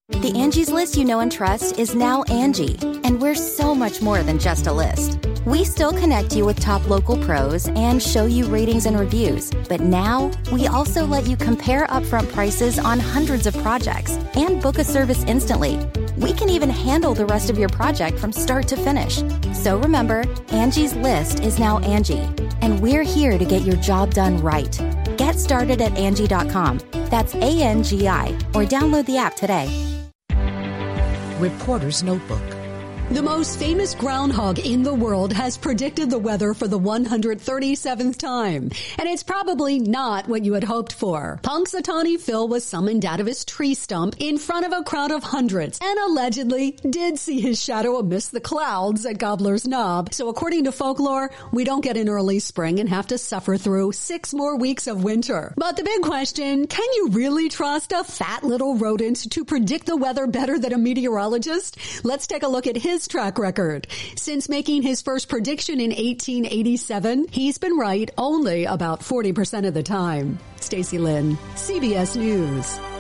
The Angie's List you know and trust is now Angie, and we're so much more than just a list. We still connect you with top local pros and show you ratings and reviews, but now we also let you compare upfront prices on hundreds of projects and book a service instantly. We can even handle the rest of your project from start to finish. So remember, Angie's List is now Angie, and we're here to get your job done right. Get started at Angie.com. That's ANGI, or download the app today. Reporter's Notebook. The most famous groundhog in the world has predicted the weather for the 137th time. And it's probably not what you had hoped for. Punxsutawney Phil was summoned out of his tree stump in front of a crowd of hundreds and allegedly did see his shadow amidst the clouds at Gobbler's Knob. So according to folklore, we don't get an early spring and have to suffer through 6 more weeks of winter. But the big question, can you really trust a fat little rodent to predict the weather better than a meteorologist? Let's take a look at his track record. Since making his first prediction in 1887, he's been right only about 40% of the time. Stacey Lynn, CBS News.